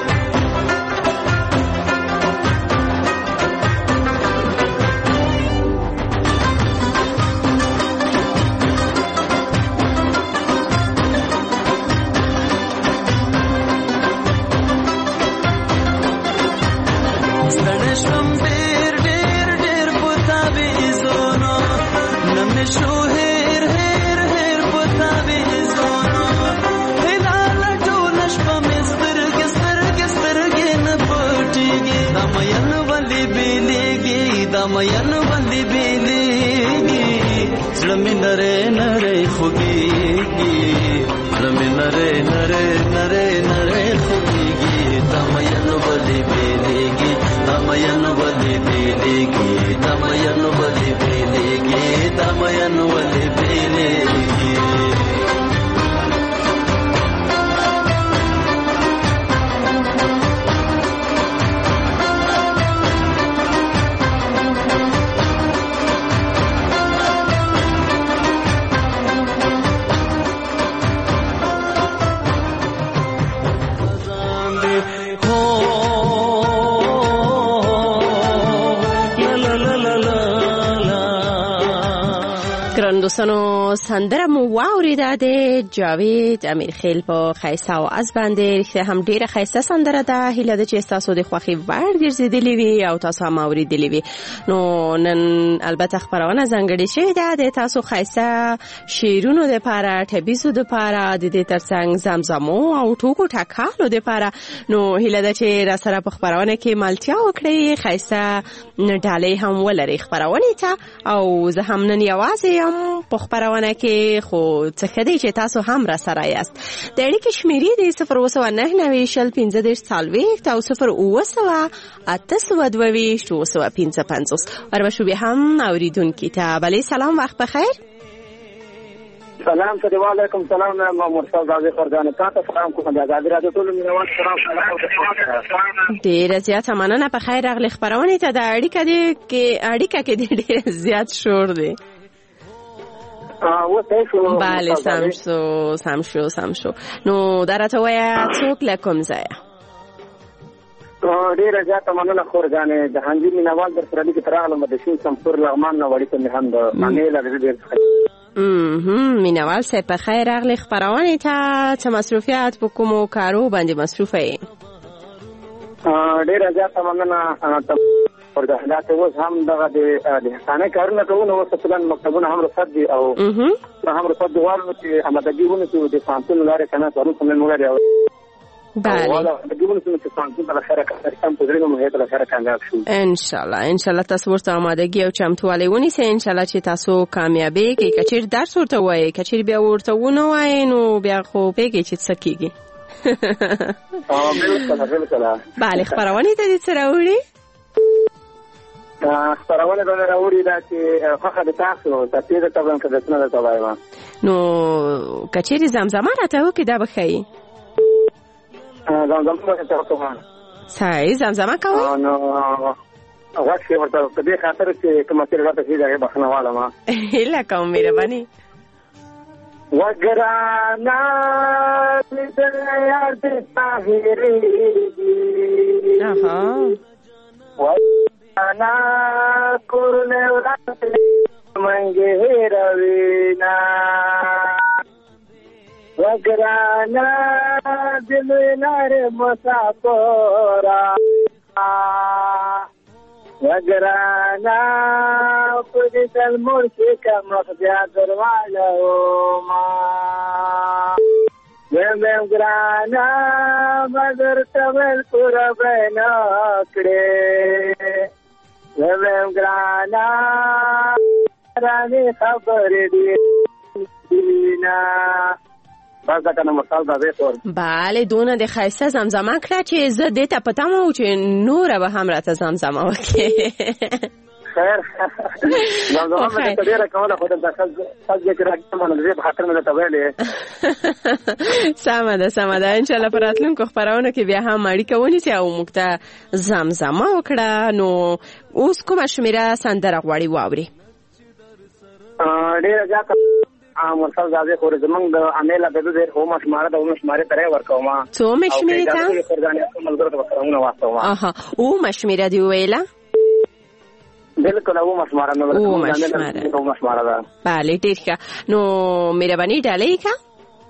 دمین ولی بیلیگی زلمی نره نره خوگیگی زلمی نره نره نره نره خوگیگی دمین ولی بیلیگی دمین ولی بیلیگی دمین ولی بیلیگی دمین ولی بیلیگی دوستانو سندره مو واوریده د جاوید امیرخیل په ښایسته اواز باندې. رښتیا هم ډیره ښایسته سندره ده. هیله ده چې ستاسو د خوښې وړ ګرځېدلې وي او تاسو هم اورېدلې وي. نو نن البته خپرونه ځانګړې شوې ده د تاسو ښایسته شعرونو دپاره، ټبیزو دپاره، د دې ترڅنګ زمزمو او ټوکو ټکالو دپاره. نو هیله ده چې راسره په خپرونه کې ملتیا وکړئ، ښایسته ډالۍ هم ولرئ خپرونې ته. او زه هم نن یوازې یم په خبرونه کې خو څه خدي چې تاسو هم را سره یاست د اړیکې شمیرې د صفر اوه سوه نهه نوي شل پنځه دېرش څلوېښت او صفر اوه سوه اته سوه دوه ویشت اوه سوه پنځه پنځوس وربشو بیا هم اوریدونکي ته بلې سلام وخت بخیر سلام سلام علیکم سلام ما مرسل غازی فرزانه تاسو سلام کوم د آزادي رادیو ټول مینوال سلام ډیر زیات مننه په خیر راغلی خبرونه ته د اړیکه دې کې اړیکه کې ډیر زیات شور دی او تاسو بله سم شو سم شو سم شو نو درته وایا څوک لکم ځای ډیر زیات مننه خورګانې د هنجي مینوال در سره لیک تراغلم د شین سمسور لغمان نه وړي ته هم د امیل لري مهم مینوال سه په خیر راغلی خبرونه ته چې مصروفیت په کومو کارو باندې مصروفه یې ډیر زیات مننه ورته اوس هم دغه د حسانه کارونه کوو نو څه پلان مکتبونه هم رسد دي او هم رسد دي غواړو چې آمادګي ونیسو د سانتون لارې کنه ضرور کوم موږ لري بله ان شاء الله ان شاء الله تاسو ورته آمادګي او چمتووالی ونیسئ ان شاء الله چې تاسو کامیابیږئ که چیرې درس ورته وایئ که چیرې بیا ورته ونه وایئ نو بیا خو پوهیږئ چې څه کیږي بله خپرونې ته دې څه راوړي خپرونې ته مې راوړي دا چې خوښه د تاسو ترتیب درته وایم که درسونه درته وایم نو که چیرې زمزمه راته وکړي دا به ښایي زمزمه ورته کوم صحیح زمزمه کوئ نو غوږ کې ورته په دې خاطر چې کومه تېره راته شي د هغې بخښنه غواړم هیله کوم مهرباني وګرانه لیدل یار دې ستا هېرېږي وګرانه کورونه ورځې منګې هېروينه وګرانه د لوی لارې مسافره وګرانه په دې سلمور کې که مخ بیا درواله وما ویم ویم ګرانه به درته ویل پوره به نه کړې ویم ویم ګرانه رانې خبرې دي نه بس دا کنه مثال دا دی خور بله دونه د ښایسته زمزمه کړه چې زه دې ته په تمه وم چې نوره به هم راته زمزمه وکړې خیر زمزمه مې درته ډېره کوله خو دلته ښځ دی چې راځم نو زه په خاطر مې درته ویلې سمه ده سمه ده انشاءالله په راتلونکو خپرونو کې بیا هم اړیکه ونیسئ او موږ ته زمزمه وکړه نو اوس کومه شمېره سندره غواړي واوري ډېره زیاته مرسل زاده خو زمونږ د امیله د دې اومه شماره د اومه شماره ترې ورکوم څو مشمېره ته اها اومه شمېره دی ویله بالکل اومه شماره نو اومه شماره ده بله ډېر ښه نو مهرباني ډالۍ کا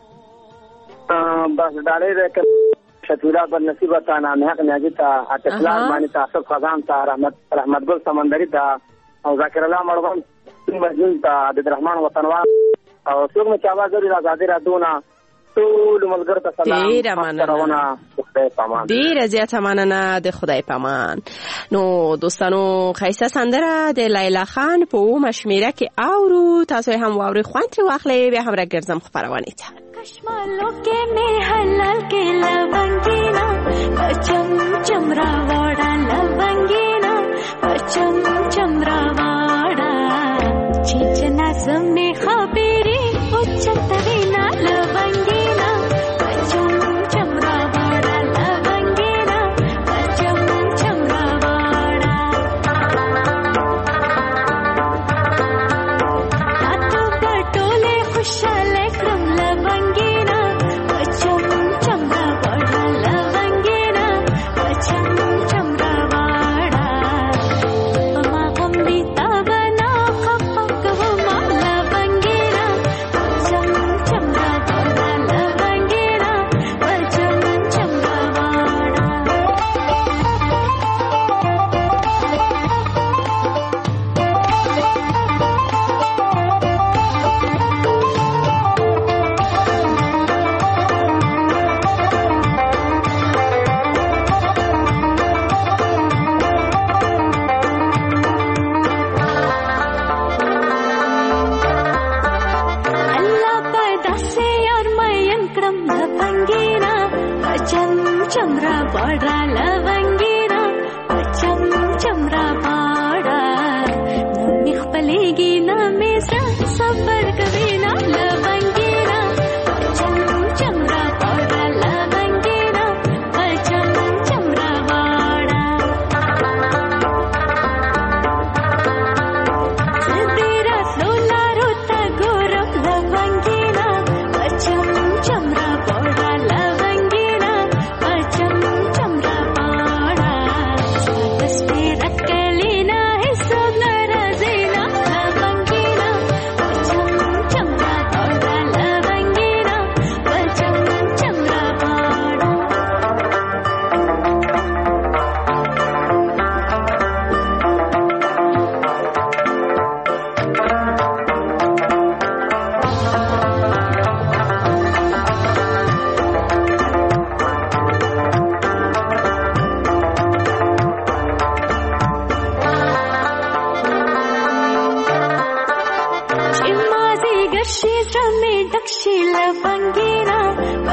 بس ډالۍ ده شتولا بر نصیب تا نام حق نیاجی تا اطلاع باندې تاسو خزان تا رحمت رحمت ګل سمندري تا او ذکر الله مړوند مجنون تا عبدالرحمن وطنوال او څوک مې چې आवाज لري آزادي رادونه ټول ملګرو ته سلام ډېره مننه ډېره زیاته مننه د خدای پامان نو دوستانو ښایسته سندره د لیلا خان په اومه شمېره کې اورو تاسو هم واورئ خوند ترې واخلئ بیا هم راګرځم خپرونې ته کشمالو کې مې حلال کې لونګینا پچم چمرا واړه لونګینا پچم چمرا واړه چې جنا سمې خبرې او چترینا لونګینا پچم چمرا واړه لونګینا پچم چمرا واړه تاسو پټولې خوشاله کړم لونګینا پچم چمرا واړه لونګینا پچم چمرا واړه ما هم دې تا بنا خفق و ما لونګینا پچم چمرا واړه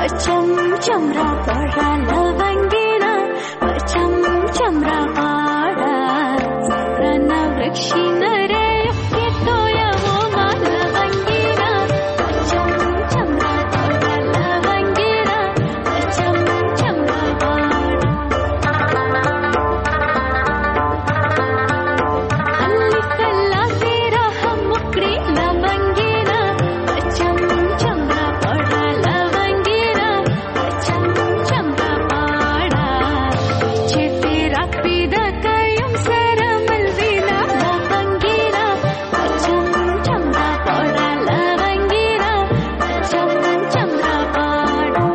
पचम चमरा पड़ा लवंगेरा पचम चमरा पाड़ा रन वृक्षी नरे के तोया वो मान लवंगेरा पचम चमरा पड़ा लवंगेरा पचम चमरा पाड़ा अल्ली कल्ला तेरा हम मुकड़ी लवंगेरा पचम चमरा पड़ा लवंगेरा पचम चमरा पाड़ा छे तेरा पीदा कयुम सरा मलवेला लवंगेरा पचम चमरा पड़ा लवंगेरा पचम चमरा पाड़ा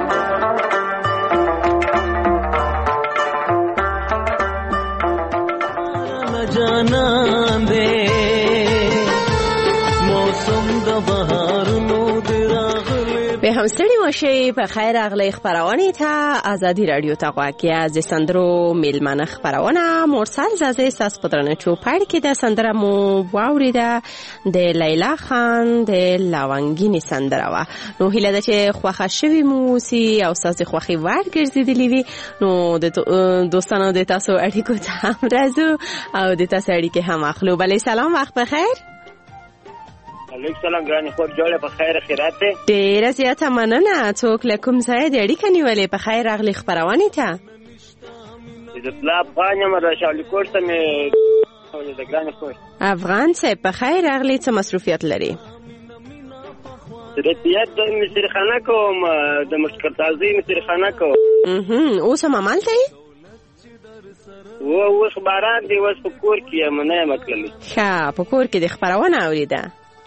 न जाना दे मौसम د بهارونو د راغلي به هم ستړي مشي په خیر اغلی خبرونه ته آزادی رادیو ته غواکیا از سندرو میلمنه خبرونه مرسل زازه ساس پدرنه چوپړ کې د سندره مو واوریده د لیلا خان د لاونګینی سندره وا نو هله د چې خوخه شوی موسی او ساس خوخي ور ګرځیدلی وی نو د دوستانو د تاسو اړیکو ته هم راځو او د تاسو اړیکې هم اخلو بلې سلام وخت بخیر علیکم سلام ګرانې خور جوړه په خیر خیرات ده ډیره زیاته مننه څوک له کوم ځای د اړیکې نیولې په خیر اغلی خبرونه ته د طلب غانې مر شاولې کوړته مې د ګرانې خور افغان صاحب په خیر اغلی څه مصروفیت لري رتیات د مصرخانه کوم د مشکرتازي مصرخانه کوم اها اوس هم عملته و اوس باران دی اوس په کور کې منه مکللی ښه په کور کې د خبرونه اوریده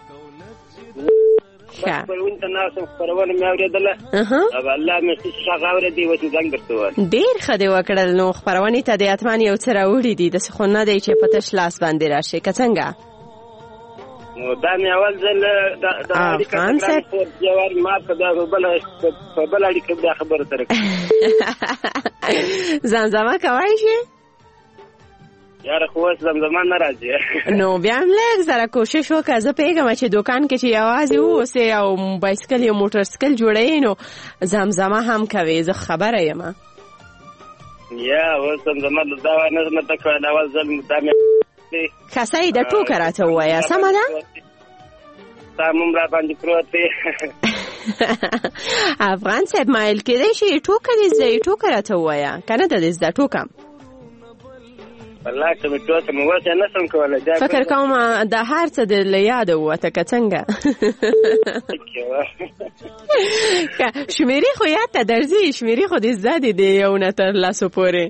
ښه په وین ته ناسم خبرونه مې اوریدله اها او الله مې څه غوړې دی وڅ زنګ درته ډیر خدای وکړل نو خبرونه ته د اتمان یو څه راوړي دي د څخونه دی چې پتش لاس باندې راشي کڅنګ نو دا مې اول ځل د د اړیکې په جوار ما په بل په بل اړیکې د خبره سره زمزمه کوي شي یاره خو زمزمه نه راځي نو بیا هم لږ زره کوشش وکړه زه پیګم چې دکان کې چې یوازې اوسې او بایسکل یا موټر سایکل جوړې نو زمزمه هم کوي زه خبره یم یا اوس زمزمه دا نه نه تکوه دا اول ځل مدامه کسای د ټوکر راته وایا سمه ده تامم را باندې پروت دی افغان صاحب مایل کېدای شي ټوکر دې زه ټوکر راته وایا کنه د دې ټوکم والله چې مې ټوکه مې وځه نه سم کولای فکر کوم د هر څه د یاد وته کڅنګ شمیري خو یا ته درځي شمیري خو دې زادي دی یو نه تر لاسو پورې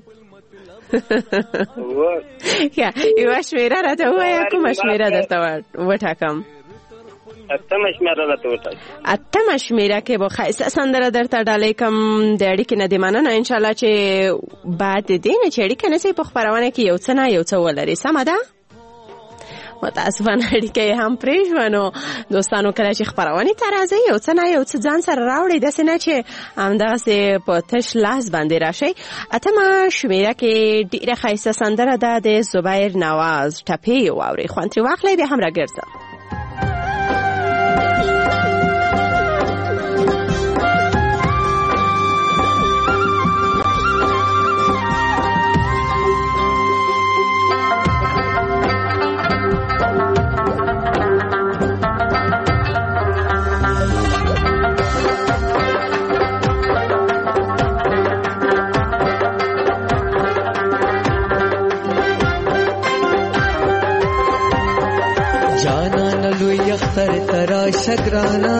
یا یو شمیره راته وایا کوم شمیره درته وټاکم اتم شمیره راته وټاک اتم شمیره کې به خاصه سندره درته ډالې کم د اړیکې نه دی مننه ان شاء الله چې بعد دې نه چې اړیکې نه سي په خبرونه کې یو څه نه یو څه ولري سمه ده متاسفانه اړیکې هم پریښونو دوستانو کله چې خبرونه ته راځي یو څه نه یو څه ځان سره راوړي داسې نه چې همدغسې په تش لاس باندې راشي اتمه شمیره کې ډېره ښایسته سندره ده د زبیر نواز ټپې واورئ خوند ترې واخلئ بیا هم راګرځم اختر ترا شگرانا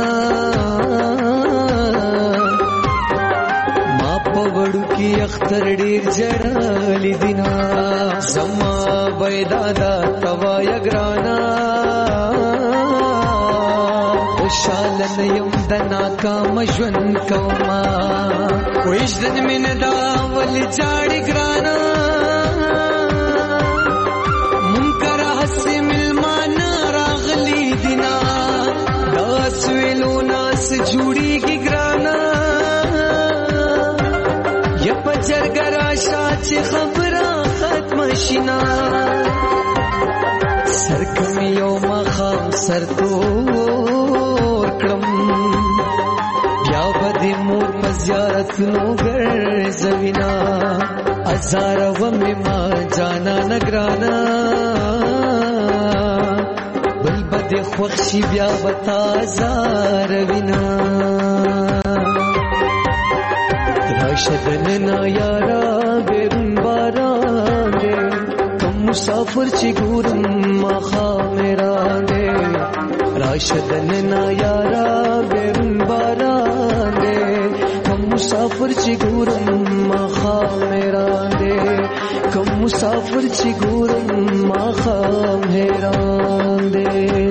ما پوڑو کی اختر ډیر جړالی دینا زما بيدادا توا یگرانا خوشالن یم دنا کام ژوند کوما وښدن من دا ول جاړی ګرانا منکر حسم سویلو ناس جوڑی کی گرانا یا پچر گرا شاچ خبرا ختم شنا سرکم یوم خام سر تو کرم یا بدی مور پز زیارتونو ګرځوینا ازار و مې ما جانا نگرانا بل بد خوښي بیا وتا زار وینا راشدن نا یارا بیرون باران دے کم مسافر چی ګورم ما خامران دے راشدن نا یارا بیرون باران دے کم مسافر چی ګورم ما خامران دے کم مسافر چی ګورم ما خامران دے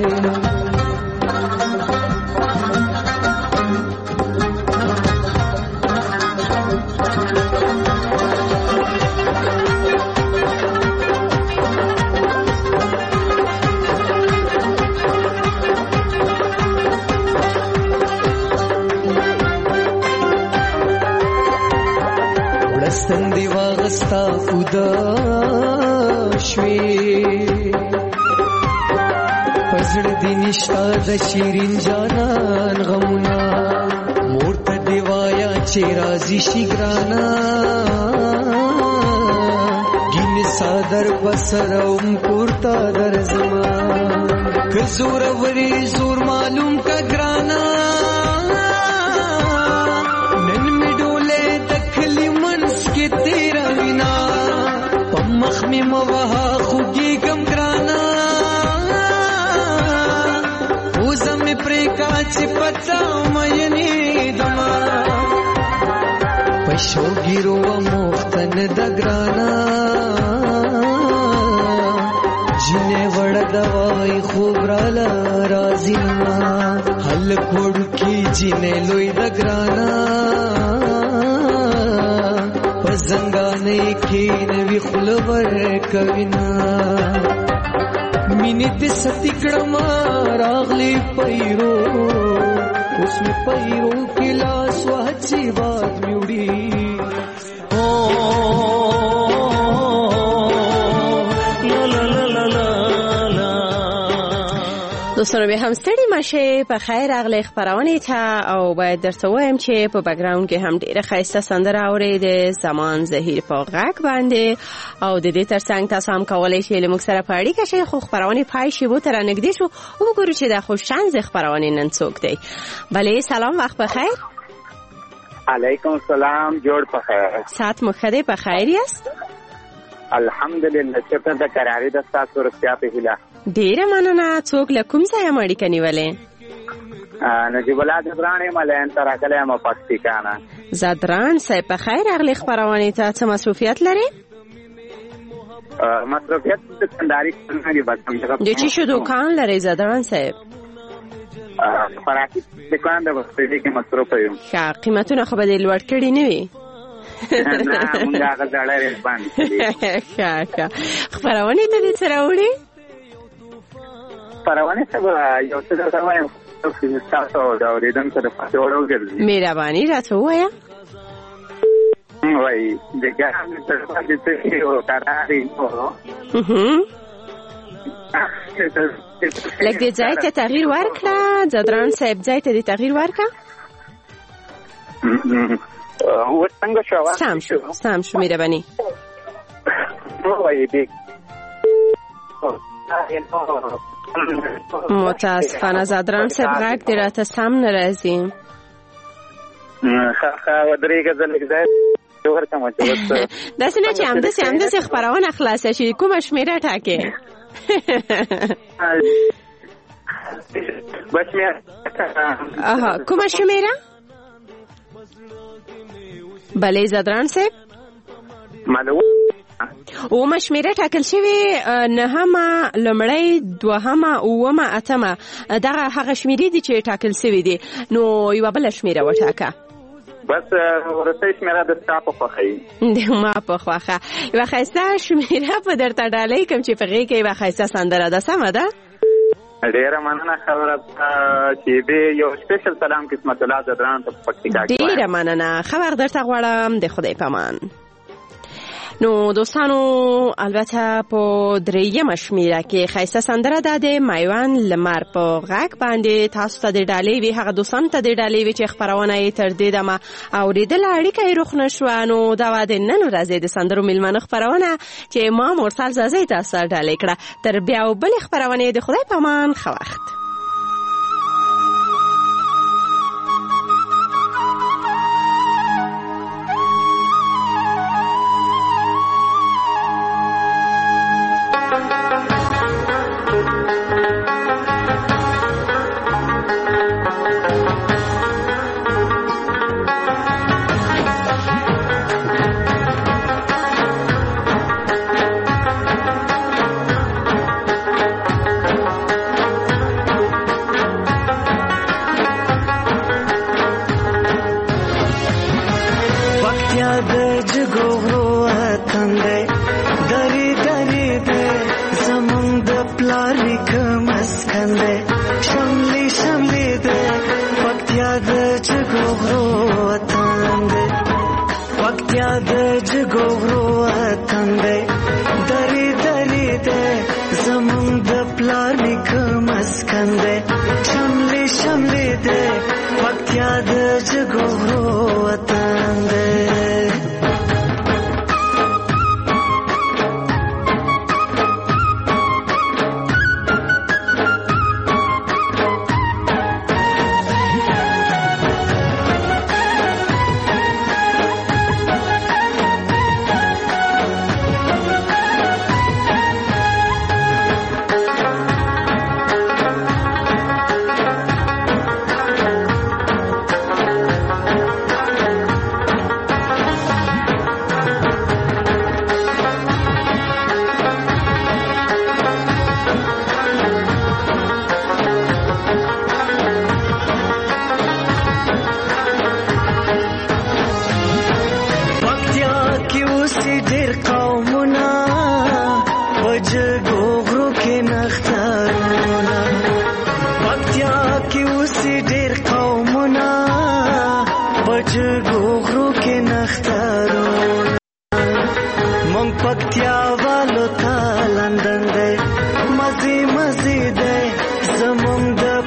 ستندی واغستا خدا شوی پزړ دی نشتا د شیرین جانان غمونا مورته دی وایا چې راضی شي ګرانا ګین صادر بسروم پورتا در زمان که زور وری زور معلوم کا ګرانا تیرا وینا پمخ می موها خوږی کم ګرانا وزم پرې کاچ پتا مې دما پښو ګیرو مختن د ګرانا جنې وړ دوای خوب را راځي حل کوډ کی جنې لوی د ګرانا زنګانې کې نوی خلور کوینا مینې ته ستګړم راغلی پیرو اوس می پیرو کې لاس وهڅي باد میوړي او لا لا لا لا دوستانو به هم ستړي مشه په خیر اغلی خبرونه ته او باید درته وایم چې په بیکګراوند کې هم ډیره ښایسته سندره اورېده زمان زهیر په غږ باندې او د دې ترڅنګ تاسو هم کولی شئ له موږ سره په اړیکه شئ خو خبرونه پای شي وو تر نږدې شو وګورو چې د خوششانس خبرونه نن څوک دی بله سلام وخت بخیر علیکم السلام جوړ په خیر سات مخده په خیر یاست الحمدلله شکر د قراری د تاسو رښتیا په هیله ډیره مننه څوک له کوم ځای مړی کنيولې نجیب الله زدران ملین تر کله ما پاکستانه زدران صاحب په خیر اغلی خبرونه ته څه مصروفیت لري مصروفیت د کنداري څنګه بس د چی شو دکان لري زدران صاحب فراکی دکان د وسپېدې کې مصروف یم ښه قیمتونه خو به د لوړ کړي نه وي نه مونږ هغه ځړې باندې ښه ښه خبرونه ته دې سره وړي خبرونه څه یو څه درته وایم چې تاسو دا ورېدم سره پاتې وړوګرځي مهرباني راته وایا وای د ګرام تر باندې ته یو قرارې نو لکه دې ځای ته تغییر ورکړه زدران صاحب ځای ته دې تغییر ورکړه و څنګه شو سم شو سم شو مهرباني وای دې متاسفانه زدران صاحب غږ دې راته سم نه راځي ښه ښه ودرېږه زه لږ ځای ورکړم چې اوس داسې نه چې همداسې همداسې خپرونه خلاصه شي کومه شمېره ټاکې اها کومه شمېره بله زدران صاحب اومه شمېره ټاکل شوې نهمه لومړی دوهمه اوومه اتمه دغه هغه شمېرې دي چې ټاکل شوې دي نو یوه بله شمېره وټاکه بس ورته شمېره د ستا په خوښه د ما په خوښه یوه ښایسته شمېره په درته ډالۍ کوم چې په هغې کې یوه ښایسته سندره ده سمه ده ډېره مننه خبره چې دې یو سپیشل سلام قسمت الله زدران ته په پکتیکا کې ډېره مننه ښه وخت درته غواړم د خدای په امان نو دوستانو البته په دریمه شمیره کې ښایسته سندره ده د میوند لمر په غږ باندې تاسو ته د ډالۍ وي هغه دوستانو ته د ډالۍ وي چې خپرونه یې تر دې دمه اورېدله اړیکه یې روښ نه شوه نو دا وه د نن ورځې د سندرو میلمنو خپرونه چې ما مرسل زازۍ تاسو ته ډالۍ کړه تر بیا او بلې خپرونې د خدای په امان ښه وخت.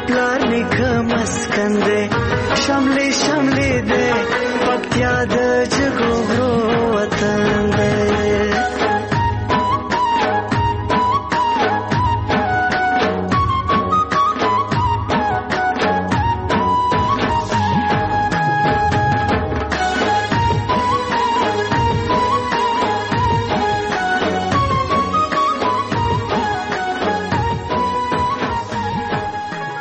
شملې شملې دې پکتیا د